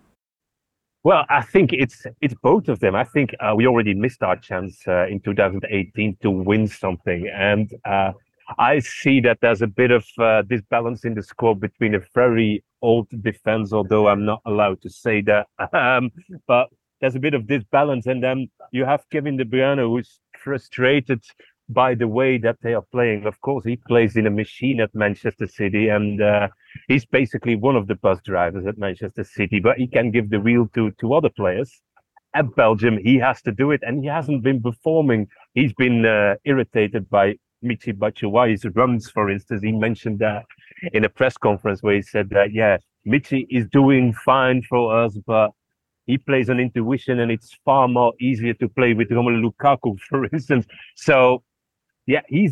Speaker 13: Well, I think it's it's both of them. I think uh, we already missed our chance uh, in two thousand eighteen to win something, and uh, I see that there's a bit of uh, disbalance in the squad between a very old defense, although I'm not allowed to say that. Um, but there's a bit of disbalance, and then you have Kevin De Bruyne, who's frustrated by the way that they are playing. Of course, he plays in a machine at Manchester City, and uh, he's basically one of the bus drivers at Manchester City, but he can give the wheel to, to other players. At Belgium, he has to do it, and he hasn't been performing. He's been uh, irritated by Michy Batshuayi's runs, for instance. He mentioned that in a press conference where he said that, yeah, Michy is doing fine for us, but he plays on intuition, and it's far more easier to play with Romelu Lukaku, for instance. So, yeah, he's not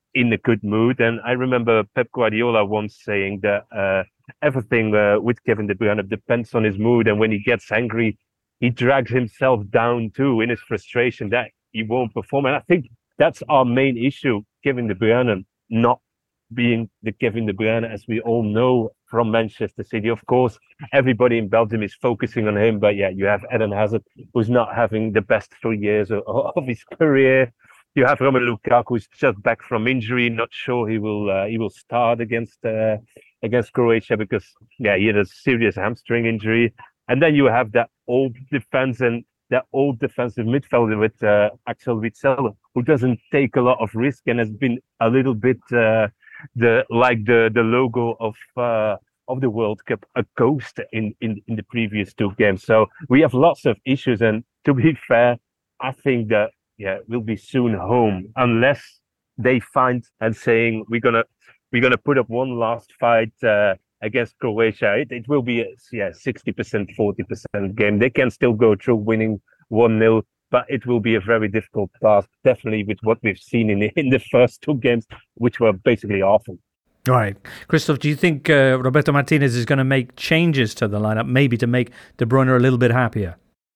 Speaker 13: in a good mood. And I remember Pep Guardiola once saying that uh, everything uh, with Kevin De Bruyne depends on his mood. And when he gets angry, he drags himself down too in his frustration that he won't perform. And I think that's our main issue, Kevin De Bruyne not being the Kevin De Bruyne as we all know from Manchester City. Of course, everybody in Belgium is focusing on him, but yeah, you have Eden Hazard, who's not having the best three years of, of his career. You have Romelu Lukaku, who's just back from injury, not sure he will uh, he will start against uh, against Croatia because yeah, he had a serious hamstring injury. And then you have that old defense and that old defensive midfielder with uh, Axel Witsel, who doesn't take a lot of risk and has been a little bit uh, the like the the logo of uh, of the World Cup, a ghost in, in in the previous two games. So we have lots of issues, and to be fair, I think that yeah we'll be soon home unless they find and saying we're gonna we're gonna put up one last fight uh, against Croatia. It, it will be a yeah sixty percent, forty percent game. They can still go through winning one nil. But it will be a very difficult task, definitely with what we've seen in the, in the first two games, which were basically awful.
Speaker 2: All right. Christoph, do you think uh, Roberto Martinez is going to make changes to the lineup, maybe to make De Bruyne a little bit happier?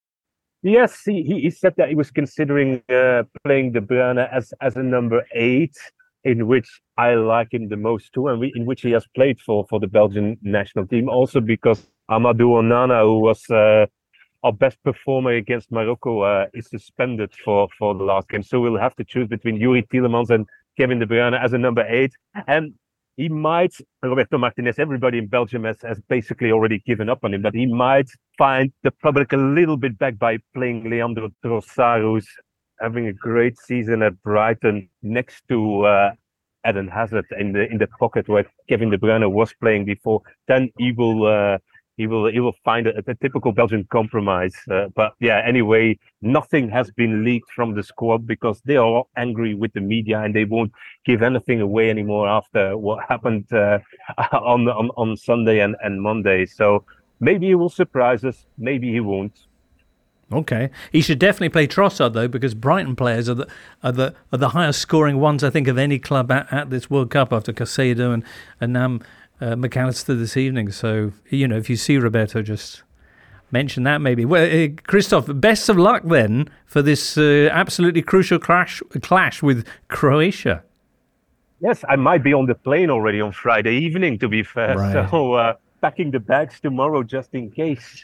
Speaker 13: Yes, he, he said that he was considering uh, playing De Bruyne as, as a number eight, in which I like him the most too, and we, in which he has played for, for the Belgian national team. Also because Amadou Onana, who was... Uh, our best performer against Morocco uh, is suspended for, for the last game. So we'll have to choose between Yuri Tielemans and Kevin De Bruyne as a number eight. And he might, Roberto Martinez, everybody in Belgium has, has basically already given up on him, but he might find the public a little bit back by playing Leandro Trossard, who's having a great season at Brighton next to uh, Eden Hazard in the in the pocket where Kevin De Bruyne was playing before. Then he will... Uh, He will he will find a, a typical Belgian compromise. Uh, but yeah, anyway, nothing has been leaked from the squad because they are all angry with the media and they won't give anything away anymore after what happened uh, on, on on Sunday and, and Monday. So maybe he will surprise us, maybe he won't.
Speaker 2: Okay, he should definitely play Trossard though, because Brighton players are the are the are the highest scoring ones I think of any club at, at this World Cup after Caicedo and and um. Uh, McAllister this evening. So, you know, if you see Roberto, just mention that maybe. Well, uh, Christoph, best of luck then for this uh, absolutely crucial clash, clash with Croatia.
Speaker 13: Yes, I might be on the plane already on Friday evening, to be fair.
Speaker 2: Right.
Speaker 13: So, uh, packing the bags tomorrow just in case.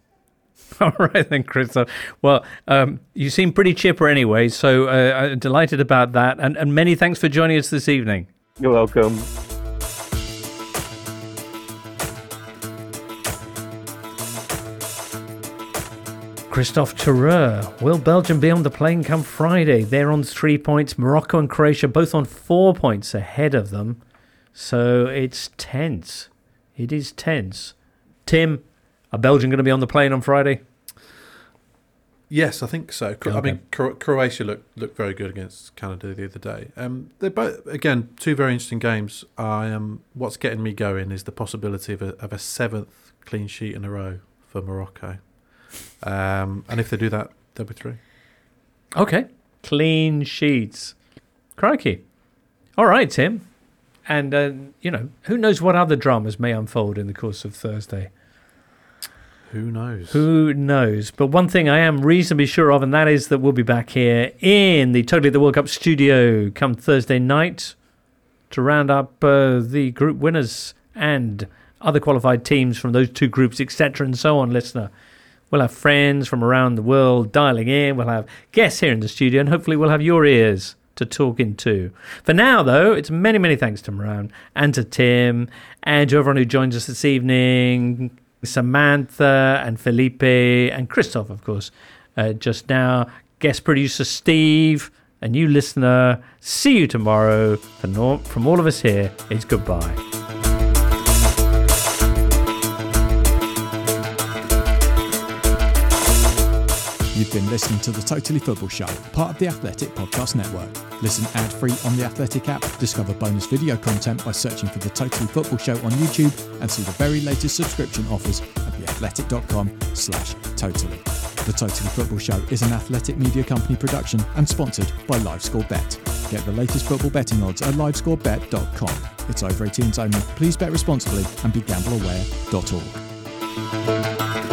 Speaker 2: All right then, Christoph. Well, um, you seem pretty chipper anyway, so uh, I'm delighted about that. And, and many thanks for joining us this evening.
Speaker 13: You're welcome.
Speaker 2: Christophe Terreur. Will Belgium be on the plane come Friday? They're on three points. Morocco and Croatia both on four points ahead of them. So it's tense. It is tense. Tim, are Belgium going to be on the plane on Friday?
Speaker 3: Yes, I think so.
Speaker 2: Okay.
Speaker 3: I mean, Cro- Croatia looked looked very good against Canada the other day. Um, they're both, again, two very interesting games. I um, what's getting me going is the possibility of a, of a seventh clean sheet in a row for Morocco. Um, and if they do that, they'll be through.
Speaker 2: Okay. Clean sheets. Crikey. All right, Tim. And, uh, you know, who knows what other dramas may unfold in the course of Thursday.
Speaker 3: Who knows?
Speaker 2: Who knows? But one thing I am reasonably sure of, and that is that we'll be back here in the Totally the World Cup studio come Thursday night to round up uh, the group winners and other qualified teams from those two groups, et cetera, and so on, listener. We'll have friends from around the world dialing in. We'll have guests here in the studio, and hopefully we'll have your ears to talk into. For now, though, it's many, many thanks to Moran and to Tim and to everyone who joins us this evening, Samantha and Felipe and Christoph, of course, uh, just now. Guest producer Steve, a new listener. See you tomorrow. From all of us here, it's goodbye.
Speaker 1: You've been listening to The Totally Football Show, part of the Athletic Podcast Network. Listen ad-free on the Athletic app, discover bonus video content by searching for The Totally Football Show on YouTube, and see the very latest subscription offers at theathletic dot com slash totally. The Totally Football Show is an Athletic Media Company production and sponsored by LiveScoreBet. Get the latest football betting odds at livescore bet dot com. It's over eighteens only. Please bet responsibly and be gamble aware dot org.